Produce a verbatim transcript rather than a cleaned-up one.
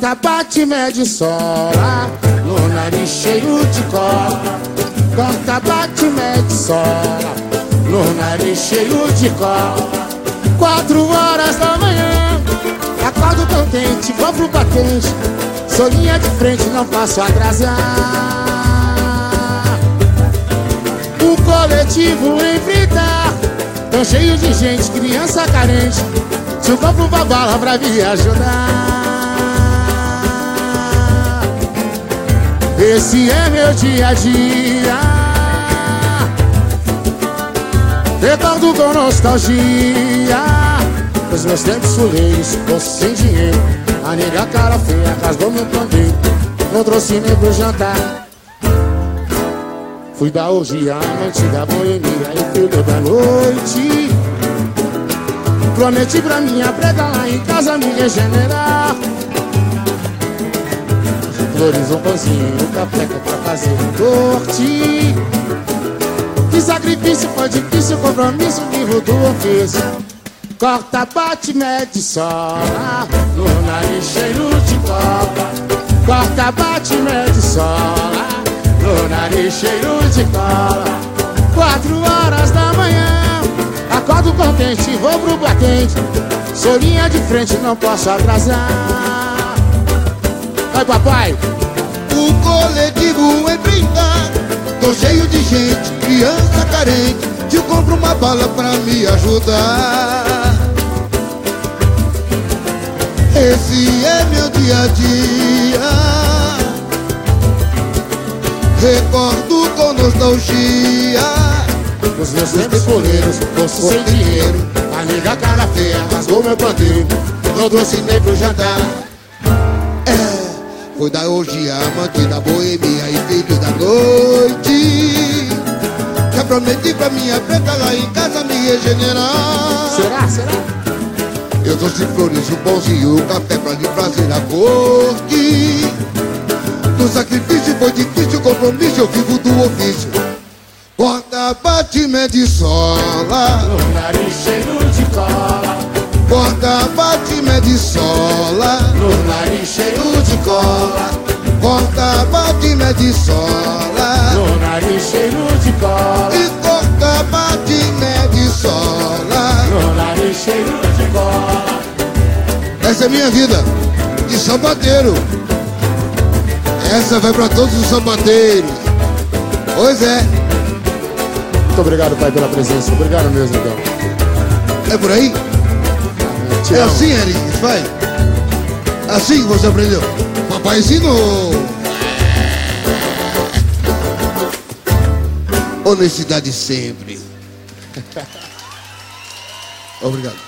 Corta, bate, mede, sola, no nariz cheio de cola. Corta, bate, mede, sola, no nariz cheio de cola. Quatro horas da manhã, acordo contente, vou pro batente. Sou linha de frente, não posso atrasar. O coletivo enfrentar, tão cheio de gente, criança carente. Se eu compro uma bala pra me ajudar. Esse é meu dia a dia, recordo com nostalgia os meus tempos fuleiros, bolso sem dinheiro. A nega cara feia rasgou meu pandeiro, não trouxe nem pro jantar. Fui da orgia, amante da boemia e filho da noite. Prometi pra minha preta lá em casa me regenerar. Flores, um pãozinho, um café pra fazer um corte. Que sacrifício foi difícil, compromisso, livro do ofício. Corta, bate, mede, sola, no nariz cheio de cola. Corta, bate, mede, sola, no nariz cheio de cola. Quatro horas da manhã, acordo contente, vou pro batente. Sou linha de frente, não posso atrasar. Vai, papai! O coletivo enfrentar, tô cheio de gente, criança carente. Te compro uma bala pra me ajudar. Esse é meu dia a dia, recordo com nostalgia os meus tempos fuleiros, bolso sem dinheiro. A nega cara feia rasgou meu pandeiro, não trouxe nem pro jantar. É, foi da orgia, amante da boemia e filho da noite. Já prometi pra minha preta lá em casa me regenerar. Será? Será? Eu trouxe flores, o pãozinho, o café pra lhe fazer a corte. No sacrifício foi difícil, compromisso, eu vivo do ofício. Corta, bate, mede, sola, no nariz cheio de cola. Corta, bate, mede, sola, no nariz cheio de cola. Corta, bate, mede, sola, no nariz cheio de cola. E corta, bate, mede, sola, no nariz cheio de cola. Essa é minha vida de sapateiro. Essa vai pra todos os sabateiros. Pois é. Muito obrigado, pai, pela presença. Obrigado mesmo, então. É por aí? Te é amo. assim, Eric, vai. Assim que você aprendeu. Papai ensinou. Honestidade sempre. Obrigado.